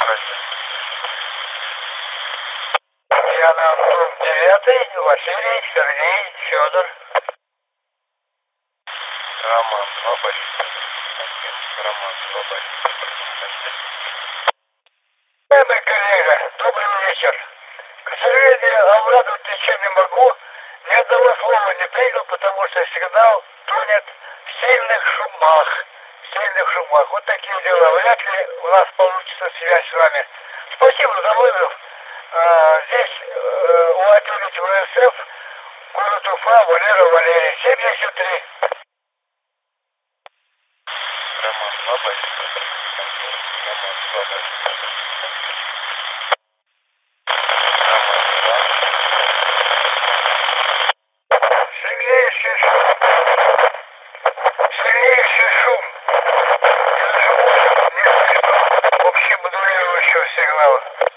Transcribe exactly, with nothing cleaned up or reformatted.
Я на дом девятый, Василий, Сергей, Федор. Роман, Бабай. Роман, Бабай. Уважаемый коллега, добрый вечер. К сожалению, обрадовать ничем не могу. Ни одного слова не принял, потому что сигнал тонет в сильных шумах. В сильных шумах. Вот такие дела. Вряд ли у нас получится связь с вами. Спасибо за вызов. А, здесь э, у отеля ВСФ, город Уфа, Валера Валерий, семьдесят три. Роман, Бабай. Роман, Бабай. Сильнейший шум. Сильнейший шум. Я живу не слышно общемодулирующего сигнала.